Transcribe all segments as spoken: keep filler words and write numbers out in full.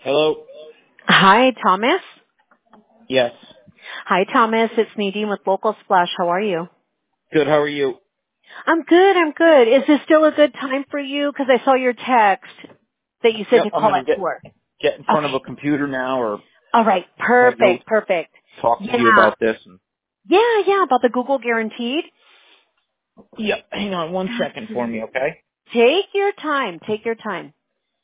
Hello? Hi, Thomas. Yes. Hi, Thomas. It's Nadine with Local Splash. How are you? Good, how are you? I'm good. I'm good. Is this still a good time for you? Because I saw your text that you said Yep, to I'm call gonna at get four. get in front of Okay. a computer now or All right. have go Perfect. Perfect. talk to you Yeah. about this. And, Yeah, yeah. About the Google Guaranteed. yep, hang on one second for me, Absolutely. okay? Take your time. Take your time.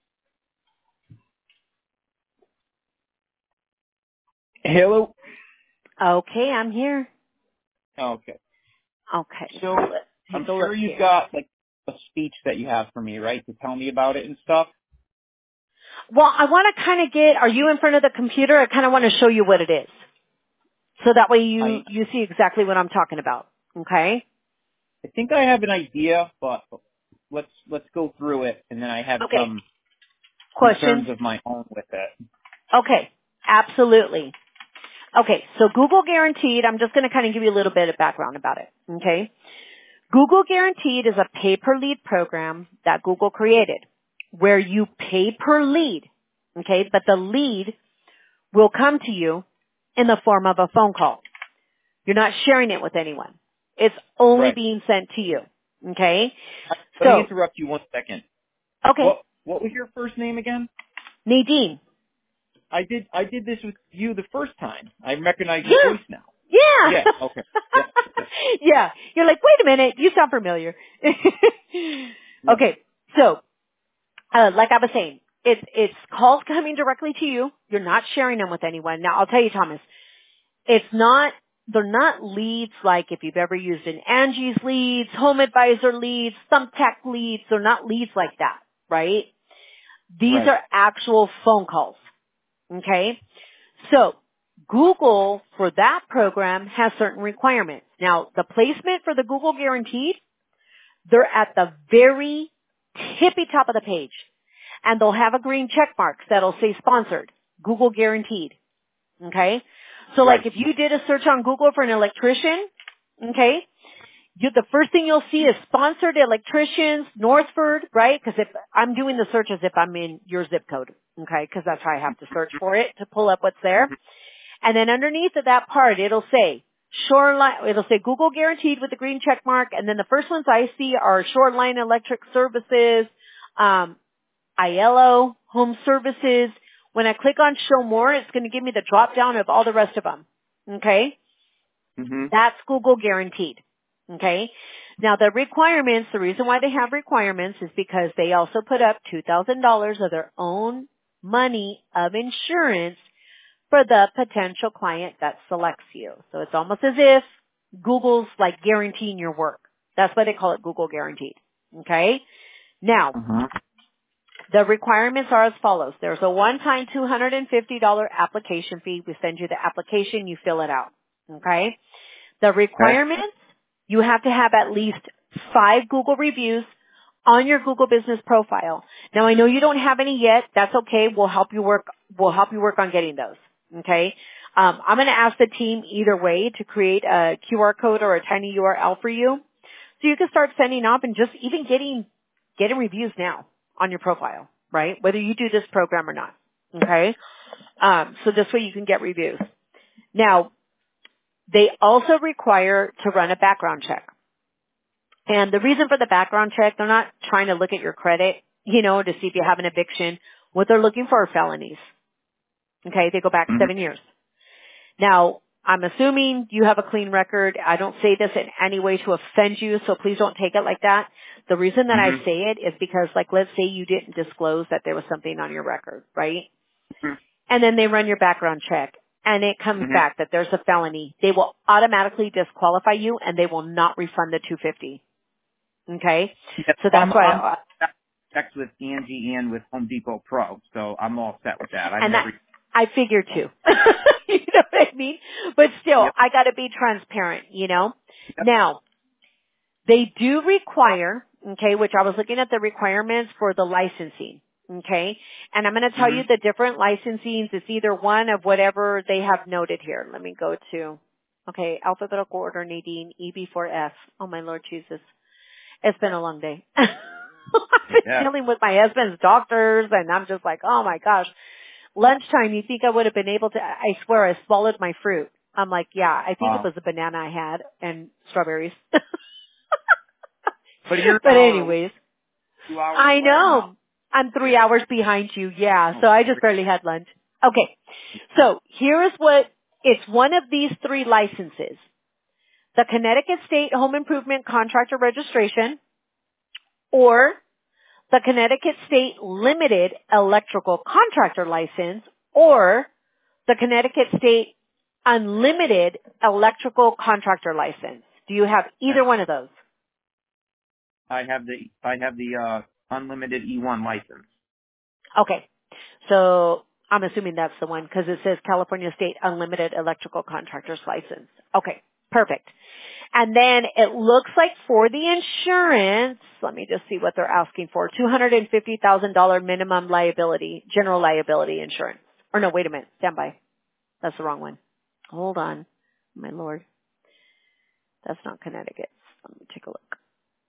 Hello? Okay, I'm here. Okay. Okay. So So let's I'm take a look sure you've here. got like a speech that you have for me, right? To tell me about it and stuff. Well, I want to kind of get, are you in front of the computer? I kind of want to show you what it is. So that way you, I you see exactly what I'm talking about. Okay? I think I have an idea, but let's let's go through it and then I have Okay. some Questions? concerns of my own with it. Okay. Absolutely. Okay. So Google Guaranteed, I'm just going to kind of give you a little bit of background about it. Okay. Google Guaranteed is a pay per lead program that Google created where you pay per lead. Okay. But the lead will come to you in the form of a phone call. You're not sharing it with anyone. It's only Right. being sent to you. Okay. Let me So, interrupt you one second. okay. What what was your first name again? Nadine. I did I did this with you the first time. I recognize your Yeah. voice now. Yeah. Yeah. Okay. Yeah. Okay. yeah. You're like, wait a minute, you sound familiar. Yep. okay. So, uh, like I was saying, it's, it's calls coming directly to you. You're not sharing them with anyone. Now, I'll tell you, Thomas, it's not, they're not leads like if you've ever used an Angie's leads, Home Advisor leads, Thumbtack leads. They're not leads like that, right? These Right. are actual phone calls. Okay? So, Google, for that program, has certain requirements. Now, the placement for the Google Guaranteed, they're at the very tippy top of the page. And they'll have a green check mark that'll say sponsored, Google Guaranteed. Okay? So like Right. if you did a search on Google for an electrician, okay, you, the first thing you'll see is sponsored electricians, Northford, right? Because if I'm doing the search as if I'm in your zip code, okay? Because that's how I have to search for it to pull up what's there. And then underneath of that part, it'll say Shoreline. It'll say Google Guaranteed with the green check mark. And then the first ones I see are Shoreline Electric Services, um, I L O Home Services. When I click on Show More, it's going to give me the drop down of all the rest of them. Okay. Mhm. That's Google Guaranteed. Okay? Now the requirements, the reason why they have requirements is because they also put up two thousand dollars of their own money of insurance for the potential client that selects you. So it's almost as if Google's like guaranteeing your work. That's why they call it Google Guaranteed. Okay? Now, Mhm. the requirements are as follows. There's a one-time two hundred fifty dollars application fee. We send you the application, you fill it out. Okay? The Okay. requirements, you have to have at least five Google reviews on your Google business profile. Now I know you don't have any yet. That's okay. We'll help you work, we'll help you work on getting those. Okay. Um, I'm going to ask the team either way to create a Q R code or a tiny U R L for you. So you can start sending up and just even getting, getting reviews now on your profile, right? Whether you do this program or not. Okay. Um, so this way you can get reviews. Now, they also require to run a background check. And the reason for the background check, they're not trying to look at your credit, you know, to see if you have an eviction. What they're looking for are felonies. Okay, they go back Mhm. seven years. Now, I'm assuming you have a clean record. I don't say this in any way to offend you, so please don't take it like that. The reason that I Mhm. say it is because, like, let's say you didn't disclose that there was something on your record, right? Mhm. And then they run your background check and it comes Mhm. back that there's a felony. They will automatically disqualify you and they will not refund the two hundred fifty dollars. Okay? Yeah, So I'm that's why, I'm uh, checked with Angie and with Home Depot Pro, so I'm all set with that. I've and that, never. I figured too. You know what I mean? But still, Yep. I gotta be transparent, you know? Yep. Now, they do require, okay, which I was looking at the requirements for the licensing, okay? And I'm going to tell you Mhm. the different licensings. It's either one of whatever they have noted here. Let me go to, okay, alphabetical order, Nadine, E B four F. Oh my Lord Jesus. It's been a long day. I've been Yeah. dealing with my husband's doctors and I'm just like, oh my gosh. Lunchtime, you think I would have been able to, I swear I swallowed my fruit. I'm like, yeah, I think Wow. it was a banana I had and strawberries. But you're an But hour away, anyways, two hours I away, no? know. I'm three hours behind you, yeah, Oh, so I just barely had lunch. Okay, so here is what, it's one of these three licenses. The Connecticut State Home Improvement Contractor Registration, or the Connecticut State Limited Electrical Contractor License, or the Connecticut State Unlimited Electrical Contractor License. Do you have either one of those? I have the I have the uh, unlimited E one license. Okay. So I'm assuming that's the one because it says California State Unlimited Electrical Contractor's License. Okay. Perfect. And then it looks like for the insurance, let me just see what they're asking for, two hundred fifty thousand dollars minimum liability, general liability insurance. Or no, wait a minute. Stand by. That's the wrong one. Hold on. My Lord. That's not Connecticut. Let me take a look.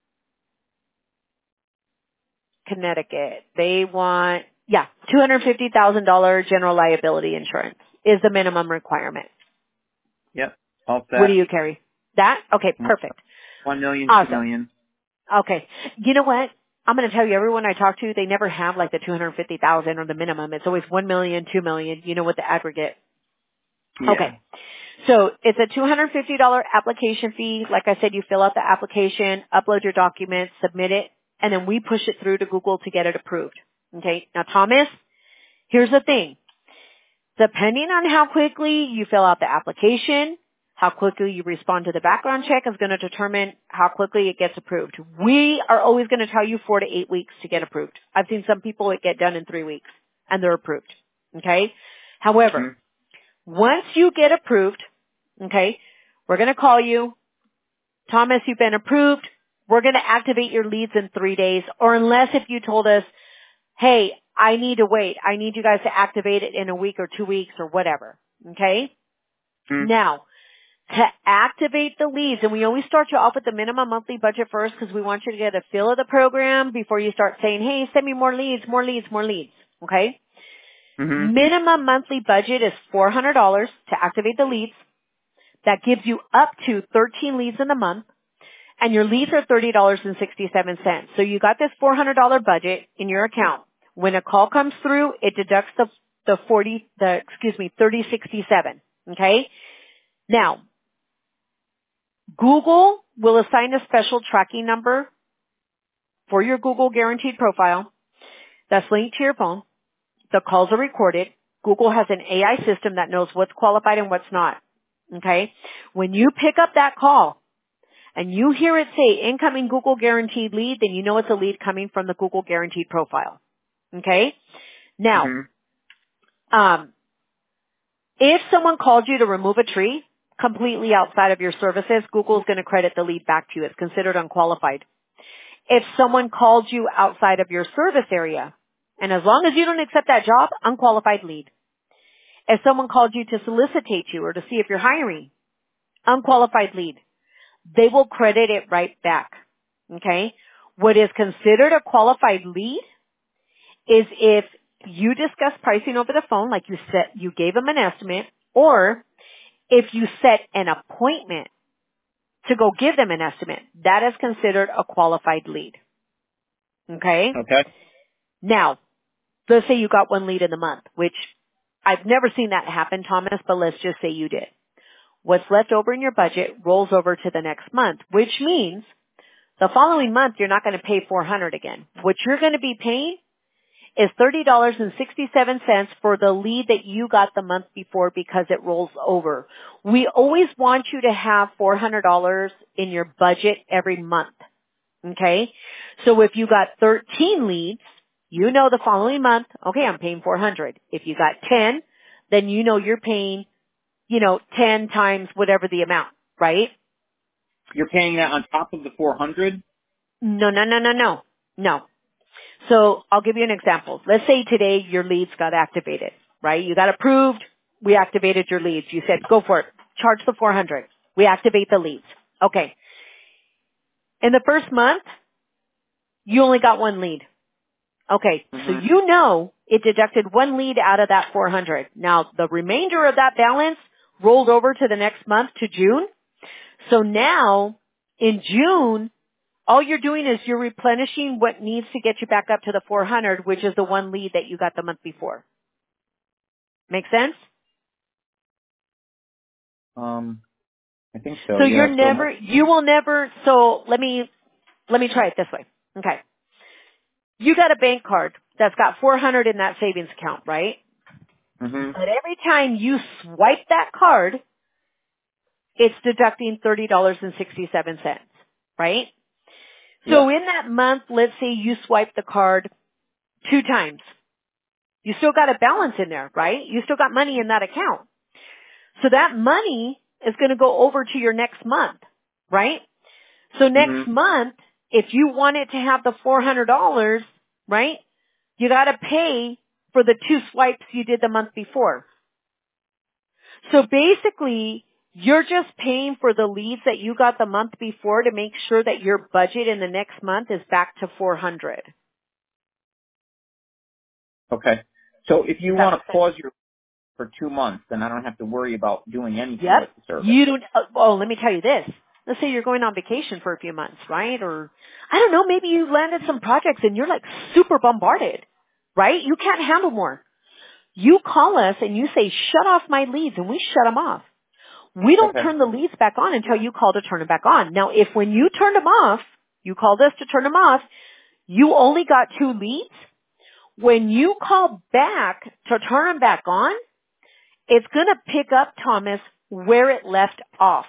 Connecticut. They want, yeah, two hundred fifty thousand dollars general liability insurance is the minimum requirement. Yep. All set. What do you carry? That? Okay, perfect. One million, Awesome. two million. Okay. You know what? I'm going to tell you, everyone I talk to, they never have like the two hundred fifty thousand or the minimum. It's always one million, two million, you know, with the aggregate. Yeah. Okay. So it's a two hundred fifty dollars application fee. Like I said, you fill out the application, upload your documents, submit it, and then we push it through to Google to get it approved. Okay. Now, Thomas, here's the thing. Depending on how quickly you fill out the application, how quickly you respond to the background check is going to determine how quickly it gets approved. We are always going to tell you four to eight weeks to get approved. I've seen some people it get done in three weeks and they're approved. Okay. However, mm-hmm. once you get approved, okay, we're going to call you. Thomas, you've been approved. We're going to activate your leads in three days or unless if you told us, hey, I need to wait. I need you guys to activate it in a week or two weeks or whatever. Okay. Mm-hmm. Now, to activate the leads, and we always start you off with the minimum monthly budget first because we want you to get a feel of the program before you start saying, hey, send me more leads, more leads, more leads. Okay? Mm-hmm. Minimum monthly budget is four hundred dollars to activate the leads. That gives you up to thirteen leads in the month, and your leads are thirty dollars and sixty-seven cents. So you got this four hundred dollars budget in your account. When a call comes through, it deducts the, the forty, the, excuse me, thirty sixty-seven. Okay? Now, Google will assign a special tracking number for your Google Guaranteed profile that's linked to your phone. The calls are recorded. Google has an A I system that knows what's qualified and what's not. Okay? When you pick up that call and you hear it say incoming Google Guaranteed lead, then you know it's a lead coming from the Google Guaranteed profile. Okay? Now, mm-hmm. um, if someone called you to remove a tree, completely outside of your services, Google's going to credit the lead back to you. It's considered unqualified. If someone called you outside of your service area, and as long as you don't accept that job, unqualified lead. If someone called you to solicitate you or to see if you're hiring, unqualified lead. They will credit it right back. Okay? What is considered a qualified lead is if you discuss pricing over the phone, like you said, you gave them an estimate, or if you set an appointment to go give them an estimate, that is considered a qualified lead. Okay? Okay. Now, let's say you got one lead in the month, which I've never seen that happen, Thomas, but let's just say you did. What's left over in your budget rolls over to the next month, which means the following month you're not going to pay four hundred dollars again. What you're going to be paying is thirty dollars and sixty-seven cents for the lead that you got the month before because it rolls over. We always want you to have four hundred dollars in your budget every month. Okay? So if you got thirteen leads, you know the following month, okay, I'm paying four hundred dollars. If you got ten, then you know you're paying, you know, ten times whatever the amount, right? You're paying that on top of the four hundred? No, no, no, no, no. No. So I'll give you an example. Let's say today your leads got activated, right? You got approved. We activated your leads. You said, go for it. Charge the four hundred. We activate the leads. Okay. In the first month, you only got one lead. Okay, so Mhm. you know it deducted one lead out of that four hundred. Now, the remainder of that balance rolled over to the next month to June. So now, in June, all you're doing is you're replenishing what needs to get you back up to the four hundred, which is the one lead that you got the month before. Make sense? Um, I think so. So Yeah. you're So. never, you will never, so let me, let me try it this way. Okay. You got a bank card that's got four hundred in that savings account, right? Mhm. But every time you swipe that card, it's deducting thirty dollars and sixty-seven cents, right? So Yep. in that month, let's say you swipe the card two times. You still got a balance in there, right? You still got money in that account. So that money is going to go over to your next month, right? So next Mhm. month, if you wanted to have the four hundred dollars, right, you got to pay for the two swipes you did the month before. So basically, you're just paying for the leads that you got the month before to make sure that your budget in the next month is back to four hundred. Okay. So if you Does that want make to sense? pause your for two months, then I don't have to worry about doing anything Yep. with the service. You don't, uh, oh, let me tell you this. Let's say you're going on vacation for a few months, right? Or, I don't know, maybe you landed some projects and you're like super bombarded, right? You can't handle more. You call us and you say, shut off my leads, and we shut them off. We don't Okay. turn the leads back on until you call to turn them back on. Now, if when you turned them off, you called us to turn them off, you only got two leads, when you call back to turn them back on, it's going to pick up, Thomas, where it left off.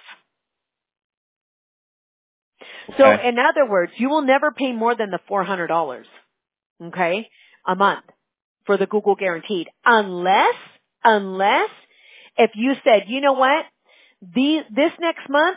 So Okay. in other words, you will never pay more than the four hundred dollars, okay, a month for the Google Guaranteed, unless, unless if you said, you know what, the, this next month,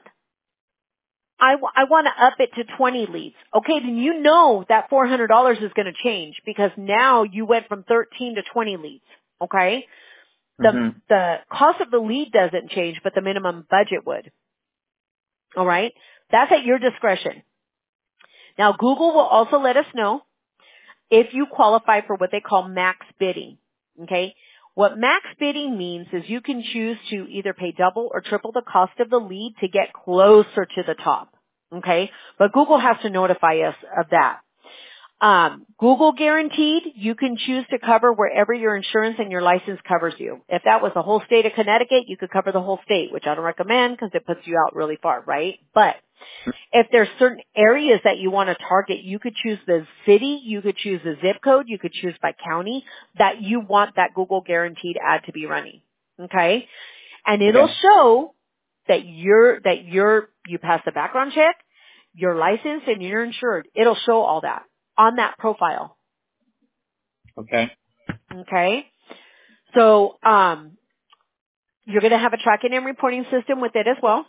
I, w- I want to up it to twenty leads. Okay, then you know that four hundred dollars is going to change because now you went from thirteen to twenty leads, okay? The, Mhm. the cost of the lead doesn't change, but the minimum budget would. Alright? That's at your discretion. Now Google will also let us know if you qualify for what they call max bidding. Okay? What max bidding means is you can choose to either pay double or triple the cost of the lead to get closer to the top. Okay? But Google has to notify us of that. Um, Google Guaranteed, you can choose to cover wherever your insurance and your license covers you. If that was the whole state of Connecticut, you could cover the whole state, which I don't recommend because it puts you out really far, right? But if there's certain areas that you want to target, you could choose the city, you could choose the zip code, you could choose by county that you want that Google Guaranteed ad to be running. Okay? And it'll Okay. show that you're, that you're, you pass the background check, you're licensed and you're insured. It'll show all that on that profile. Okay. Okay? So, um, you're going to have a tracking and reporting system with it as well.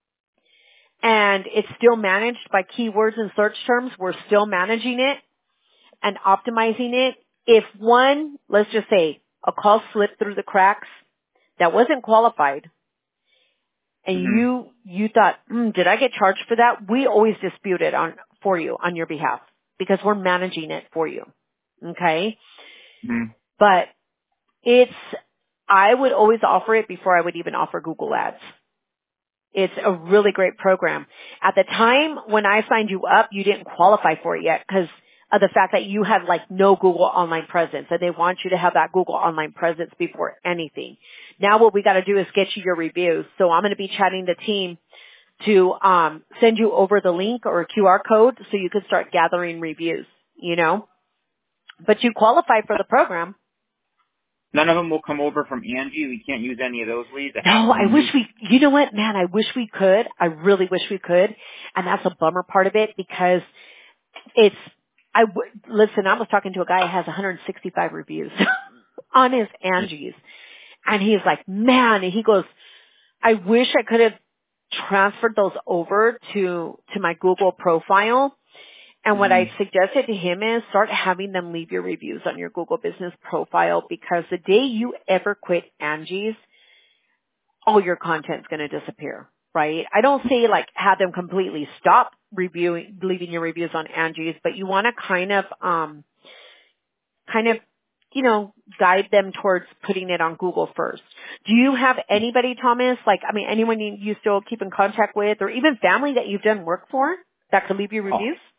And it's still managed by keywords and search terms. We're still managing it and optimizing it. If one, let's just say, a call slipped through the cracks that wasn't qualified and Mhm. you, you thought, mm, did I get charged for that? We always dispute it on, for you, on your behalf because we're managing it for you. Okay? Mhm. But it's, I would always offer it before I would even offer Google Ads. It's a really great program. At the time when I signed you up, you didn't qualify for it yet because of the fact that you had like no Google online presence and they want you to have that Google online presence before anything. Now what we got to do is get you your reviews. So I'm going to be chatting the team to um, send you over the link or a Q R code so you can start gathering reviews, you know. But you qualify for the program. None of them will come over from Angie. We can't use any of those leads. It has No, to be I wish you. we, you know what, man, I wish we could. I really wish we could. And that's a bummer part of it because it's, I, w- listen, I was talking to a guy who has one hundred sixty-five reviews on his Angie's. And he's like, man, and he goes, I wish I could have transferred those over to, to my Google profile. And what I Mhm. suggested to him is start having them leave your reviews on your Google business profile because the day you ever quit Angie's, all your content's going to disappear, right? I don't say like have them completely stop reviewing, leaving your reviews on Angie's, but you want to kind of, um, kind of, you know, guide them towards putting it on Google first. Do you have anybody, Thomas, like, I mean, anyone you, you still keep in contact with, or even family that you've done work for that could leave you Oh, reviews?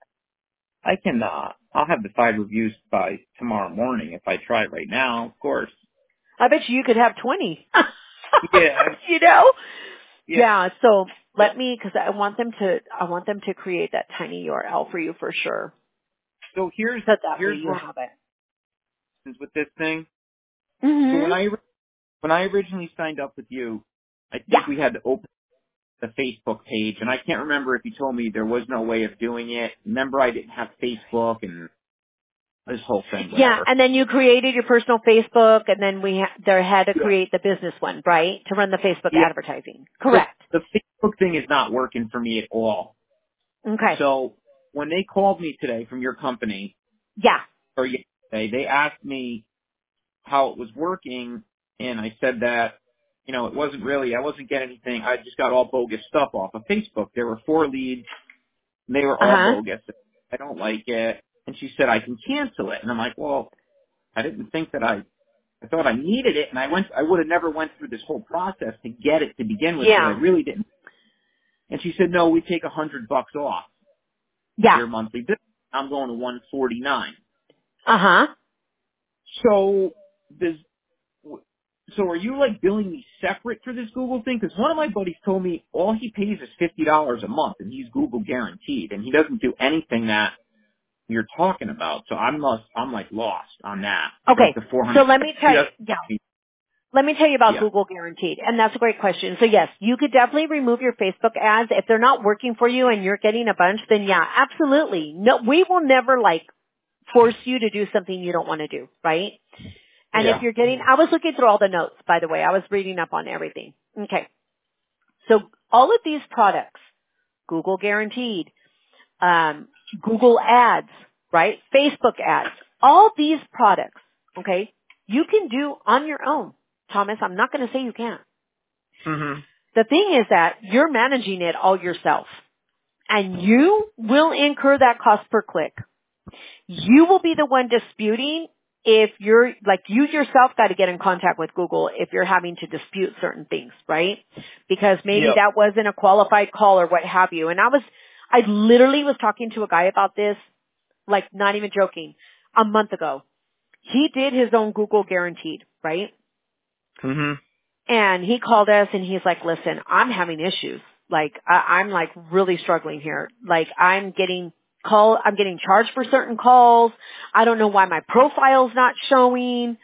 I can, uh, I'll have the five reviews by tomorrow morning if I try right now, of course. I bet you you could have twenty. Yeah. You know? Yeah. Yeah, so let me, because I want them to, I want them to create that tiny U R L for you for sure. So here's, So that way here's you what have it. happens with this thing. So when Mm-hmm. I, when I originally signed up with you, I Yeah. think we had to open the Facebook page, and I can't remember if you told me there was no way of doing it. Remember, I didn't have Facebook and this whole thing, Yeah, whatever. and then you created your personal Facebook, and then we ha- there had to Yeah. create the business one, right, to run the Facebook Yeah. advertising. The, Correct. the Facebook thing is not working for me at all. Okay. So when they called me today from your company, Yeah. or yesterday, they asked me how it was working, and I said that, you know, it wasn't really, I wasn't getting anything. I just got all bogus stuff off of Facebook. There were four leads, and they were Uh all huh. bogus. I don't like it. And she said, I can cancel it. And I'm like, well, I didn't think that I, I thought I needed it, and I went, I would have never went through this whole process to get it to begin with, because I Yeah. really didn't. And she said, no, we take a hundred bucks off Yeah. your monthly bill. I'm going to one forty-nine. Uh huh. So does, so are you like billing me separate for this Google thing? Because one of my buddies told me all he pays is fifty dollars a month, and he's Google guaranteed, and he doesn't do anything that you're talking about. So I'm lost, I'm like lost on that. Like Okay. the four So hundred. let me tell you. Yeah. Let me tell you about Yeah. Google Guaranteed, and that's a great question. So yes, you could definitely remove your Facebook ads if they're not working for you and you're getting a bunch. Then yeah, absolutely. No, we will never like force you to do something you don't want to do, right? And if Yeah. you're getting, I was looking through all the notes, by the way. I was reading up on everything. Okay. So all of these products, Google Guaranteed, um, Google Ads, right? Facebook Ads, all these products, okay, you can do on your own. Thomas, I'm not going to say you can't. Mhm. The thing is that you're managing it all yourself, and you will incur that cost per click. You will be the one disputing if you're, like, you yourself got to get in contact with Google if you're having to dispute certain things, right? Because maybe Yep. that wasn't a qualified call or what have you. And I was, I literally was talking to a guy about this, like, not even joking, a month ago. He did his own Google Guaranteed, right? Mhm. And he called us and he's like, listen, I'm having issues. Like, I, I'm like really struggling here. Like, I'm getting call, I'm getting charged for certain calls. I don't know why my profile's not showing.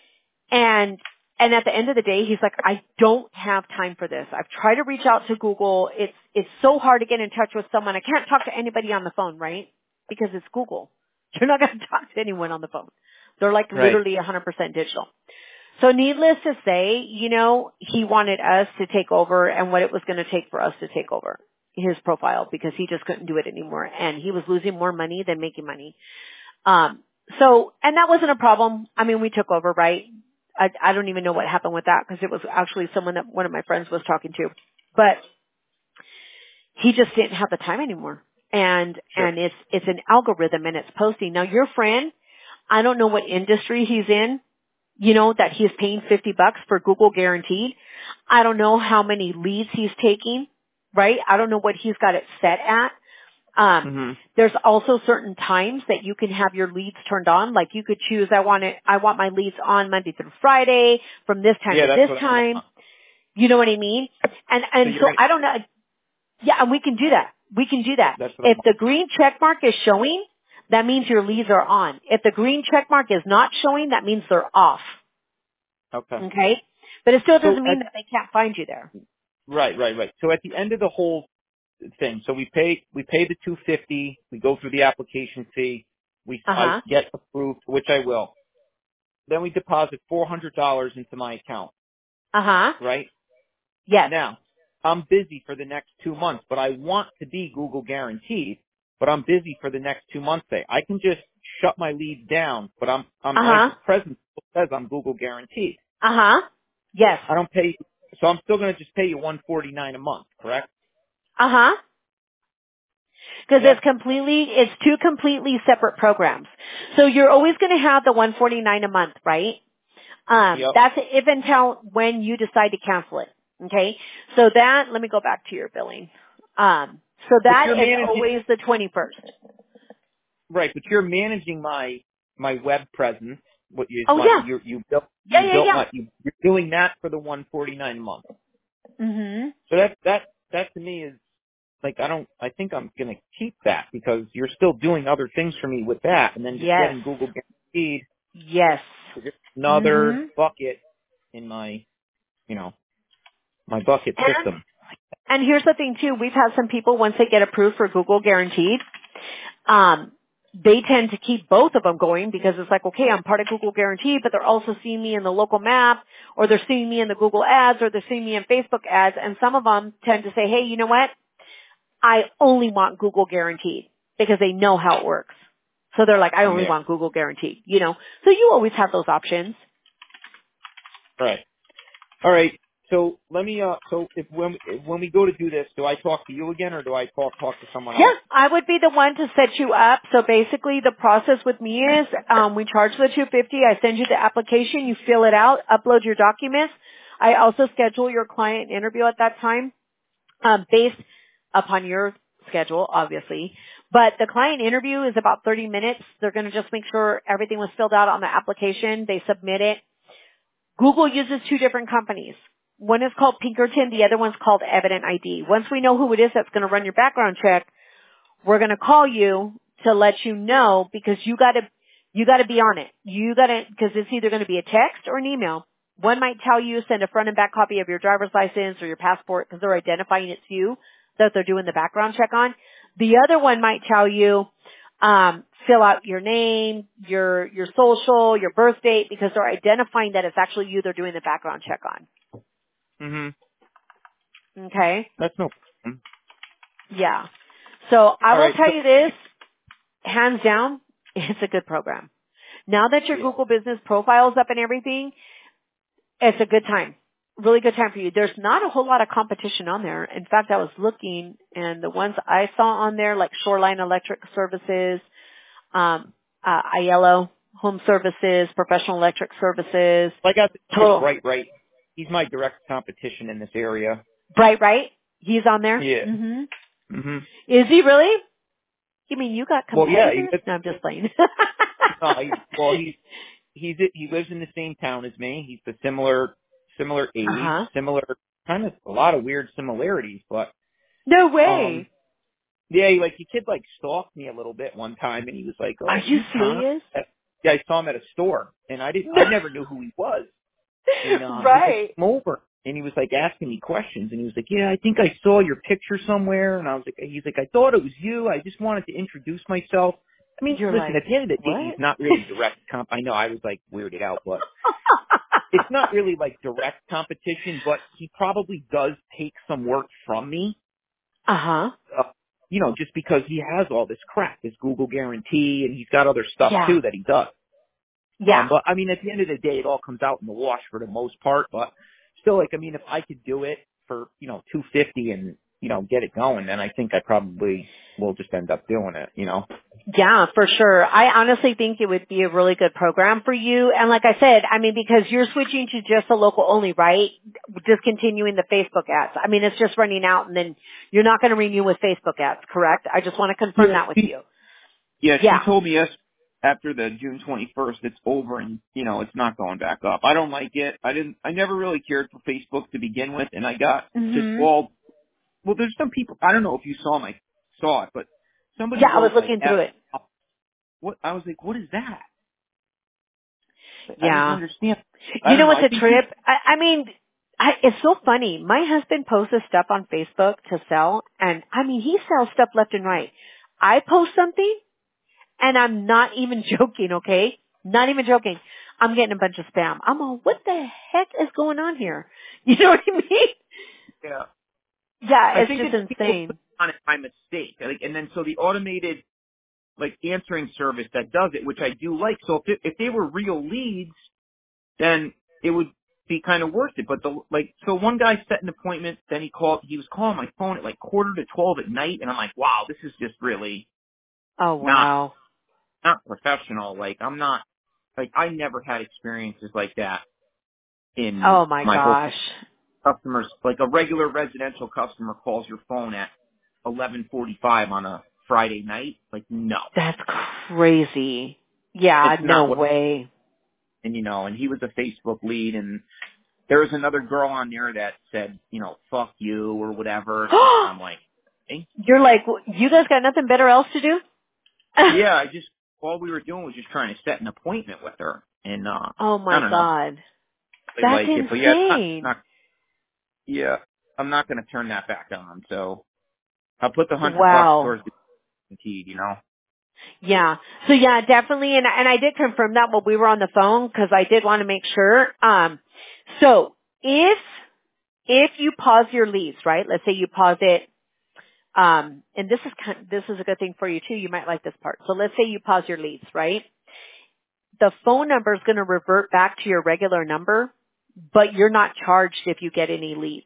And, and at the end of the day, he's like, I don't have time for this. I've tried to reach out to Google. It's, it's so hard to get in touch with someone. I can't talk to anybody on the phone, right? Because it's Google. You're not going to talk to anyone on the phone. They're like Right. literally one hundred percent digital. So needless to say, you know, he wanted us to take over and what it was going to take for us to take over his profile because he just couldn't do it anymore. And he was losing more money than making money. Um, so, and that wasn't a problem. I mean, we took over, right? I, I don't even know what happened with that because it was actually someone that one of my friends was talking to. But he just didn't have the time anymore. And, Sure. and it's, it's an algorithm and it's posting. Now your friend, I don't know what industry he's in, you know, that he's paying fifty bucks for Google Guaranteed. I don't know how many leads he's taking, right? I don't know what he's got it set at. Um, Mhm. there's also certain times that you can have your leads turned on. Like you could choose, I want it, I want my leads on Monday through Friday from this time Yeah, to that's this what I time. want. You know what I mean? And, So and you're so gonna. I don't know. Yeah, and we can do that. We can do that. That's what I If want. the green check mark is showing, that means your leads are on. If the green check mark is not showing, that means they're off. Okay. Okay? But it still So doesn't at mean that they can't find you there. right, right, right. So at the end of the whole thing, so we pay we pay the two fifty. We go through the application fee. We I Uh-huh. get approved, which I will. Then we deposit four hundred dollars into my account. Uh-huh. Right Yes. now, I'm busy for the next two months, but I want to be Google guaranteed. But I'm busy for the next two months. Say I can just shut my leads down, but I'm I'm my Uh-huh. presence says I'm Google guaranteed. Uh-huh. Yes. I don't pay, so I'm still going to just pay you one forty nine a month, correct? Uh-huh. Because Yep. it's completely, it's two completely separate programs. So you're always going to have the one forty-nine a month, right? Um, Yep. that's if until when you decide to cancel it. Okay? So that, let me go back to your billing. Um, so But that you're is managing, always the twenty-first. right? But you're managing my my web presence. What you Oh my yeah. you you built Yeah, you yeah, built yeah. my you, you're doing that for the one forty-nine a month. hmm So that that that to me is like I don't I think I'm gonna keep that because you're still doing other things for me with that, and then just Yes. getting Google Guaranteed Yes. is just another hmm bucket in my you know my bucket And, system. and here's the thing too, we've had some people once they get approved for Google Guaranteed, um, they tend to keep both of them going because it's like, okay, I'm part of Google Guarantee, but they're also seeing me in the local map, or they're seeing me in the Google ads, or they're seeing me in Facebook ads, and some of them tend to say, hey, you know what? I only want Google Guaranteed because they know how it works. So they're like, I only Yeah. want Google Guaranteed, you know? So you always have those options. Right. All right. So let me. Uh. So if when if, when we go to do this, do I talk to you again, or do I talk talk to someone Yeah, else? I would be the one to set you up. So basically the process with me is um, we charge the two hundred fifty dollars. I send you the application. You fill it out, upload your documents. I also schedule your client interview at that time um, based upon your schedule, obviously. But the client interview is about thirty minutes. They're going to just make sure everything was filled out on the application. They submit it. Google uses two different companies. One is called Pinkerton. The other one's called Evident I D. Once we know who it is that's going to run your background check, we're going to call you to let you know because you got to you got to be on it. You got to because it's either going to be a text or an email. One might tell you send a front and back copy of your driver's license or your passport because they're identifying it's you that they're doing the background check on. The other one might tell you um, fill out your name, your your social, your birth date because they're identifying that it's actually you they're doing the background check on. Mm-hmm. Okay? That's no problem. Yeah. So I All will right. tell So you this, hands down, it's a good program. Now that your yeah. Google business profile is up and everything, it's a good time. Really good time for you. There's not a whole lot of competition on there. In fact, I was looking and the ones I saw on there like Shoreline Electric Services, um, uh, Aiello Home Services, Professional Electric Services, I got the kid Total Bright Right. He's my direct competition in this area. Bright Right. He's on there. Yeah. hmm Mm-hmm. Is he really? You mean you got Well, yeah. He, competitors? No, I'm just playing. no, he, well, he he's he lives in the same town as me. He's the similar similar age, uh-huh. similar kind of a lot of weird similarities, but No um. way. Yeah, he, like the kid like stalked me a little bit one time, and he was like, Are "Oh, you you Tom?" serious? Yeah, I saw him at a store, and I didn't, I never knew who he was. And um, he's like, Right. "Come over," and he was like asking me questions, and he was like, "Yeah, I think I saw your picture somewhere," and I was like, "He's like, I thought it was you. I just wanted to introduce myself." I mean, You're listen, like, at the end of the day, he's what? not really direct comp. I know I was like weirded out, but it's not really like direct competition. But he probably does take some work from me. uh-huh. Uh, you know, just because he has all this crap, his Google guarantee, and he's got other stuff Yeah. too that he does. Um, Yeah. but I mean, at the end of the day, it all comes out in the wash for the most part. But still, like, I mean, if I could do it for you know two fifty and you know get it going, then I think I probably will just end up doing it. You know. Yeah, for sure. I honestly think it would be a really good program for you. And like I said, I mean, because you're switching to just the local only, right? Discontinuing the Facebook ads. I mean, it's just running out and then you're not going to renew with Facebook ads, correct? I just want to confirm Yeah. that with She, you. yeah, she Yeah. told me yes. After the June twenty-first, it's over and, you know, it's not going back up. I don't like it. I didn't, I never really cared for Facebook to begin with, and I got just Mhm. all, well, there's some people, I don't know if you saw my, saw it, but somebody Yeah, I was wrote like, looking through F, it. what, I was like, what is that? I didn't Yeah. understand. I You don't know know. what's I a think people, trip? I, I mean, I, it's so funny. My husband posts his stuff on Facebook to sell, and I mean, he sells stuff left and right. I post something, and I'm not even joking, okay? Not even joking. I'm getting a bunch of spam. I'm all, what the heck is going on here? You know what I mean? yeah. Yeah, I it's think just it's people insane. click on it by mistake. Like, and then so the automated like answering service that does it, which I do like. So if it, if they were real leads, then it would be kind of worth it. But the like, so one guy set an appointment, then he called. He was calling my phone at like quarter to twelve at night, and I'm like, wow, this is just really Oh not wow. not professional. Like I'm not like I never had experiences like that in Oh my my whole gosh. customers. Like a regular residential customer calls your phone at eleven forty-five on a Friday night. Like no, That's crazy. Yeah, it's no not what. way. And you know, and he was a Facebook lead, and there was another girl on there that said, you know, fuck you or whatever. I'm like, hey? You're like, you guys got nothing better else to do? Yeah, I just, all we were doing was just trying to set an appointment with her. And, uh, Oh I my don't know. God. They That's like it, but yeah, it's not, insane. not yeah, I'm not going to turn that back on. So I'll put the hundred bucks Wow. towards the guaranteed, you know? Yeah. So yeah, definitely. And, and I did confirm that while we were on the phone because I did want to make sure. Um, so if, if you pause your leads, right? Let's say you pause it. Um, and this is kind this is a good thing for you too. You might like this part. So let's say you pause your leads, right? The phone number is going to revert back to your regular number, but you're not charged if you get any leads.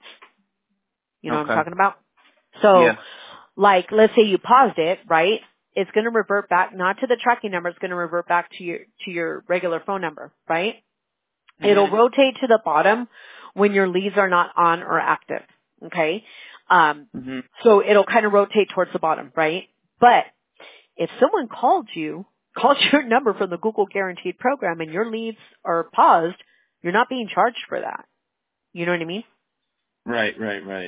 You know what I'm Okay. talking about? So, Yeah. like, let's say you paused it, right? It's going to revert back, not to the tracking number, it's going to revert back to your, to your regular phone number, right? It'll Mhm. rotate to the bottom when your leads are not on or active, okay? Um, Mhm. so it'll kind of rotate towards the bottom, right? But if someone called you, called your number from the Google Guaranteed program and your leads are paused, you're not being charged for that. You know what I mean? Right, right, right.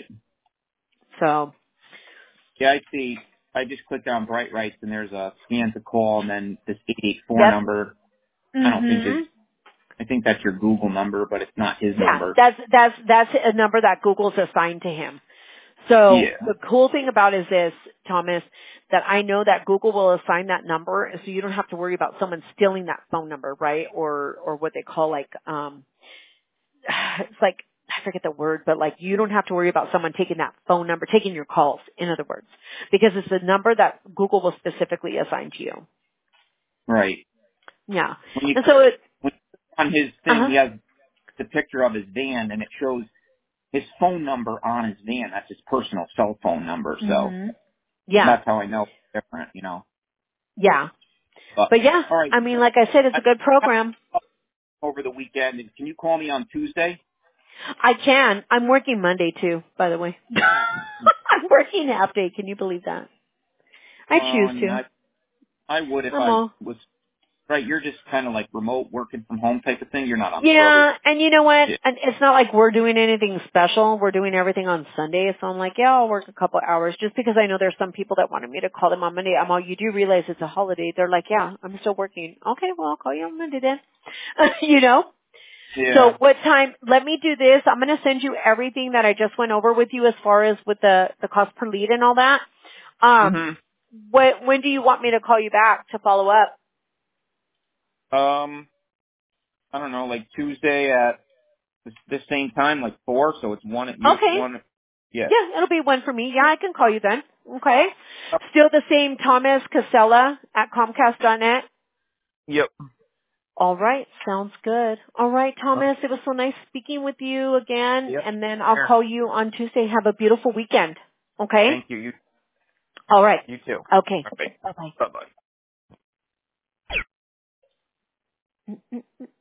So, Yeah, I see. I just clicked on Bright Rights and there's a scan to call and then this eight eight four yep. number. I don't think is Mhm. I think that's your Google number, but it's not his Yeah, number. that's that's that's a number that Google's assigned to him. So Yeah. the cool thing about is this, Thomas, that I know that Google will assign that number, so you don't have to worry about someone stealing that phone number, right? Or or what they call like um, it's like I forget the word, but like you don't have to worry about someone taking that phone number, taking your calls. In other words, because it's a number that Google will specifically assign to you. Right. Yeah, When you and so it. when on his Uh thing, huh. he has the picture of his van, and it shows his phone number on his van. That's his personal cell phone number. So Mhm. Yeah. that's how I know it's different, you know. Yeah. But But yeah, all right, I mean, like I said, it's I a good program. over the weekend. And can you call me on Tuesday? I can. I'm working Monday too, by the way. I'm working half day. Can you believe that? I Well, choose I mean, to. I I would if I'm I all. was right. You're just kind of like remote working from home type of thing. You're not on the road. Yeah, and you know what? Yeah. And it's not like we're doing anything special. We're doing everything on Sunday, so I'm like, yeah, I'll work a couple hours just because I know there's some people that wanted me to call them on Monday. I'm all, you do realize it's a holiday. They're like, yeah, I'm still working. Okay, well, I'll call you on Monday then. you know? So Yeah. what time, let me do this. I'm going to send you everything that I just went over with you as far as with the, the cost per lead and all that. Um, Mhm. what, when do you want me to call you back to follow up? Um, I don't know, like Tuesday at the, the same time, like four. So it's one at you, Okay. one. Yeah. Yeah, it'll be one for me. Yeah, I can call you then. Okay. Still the same Thomas Casella at Comcast dot net. Yep. All right. Sounds good. All right, Uh, Thomas. It was so nice speaking with you again. yep. And then I'll Sure. call you on Tuesday. Have a beautiful weekend. Okay. Thank you. You All right. you too. Okay. All right. Bye bye. Bye bye.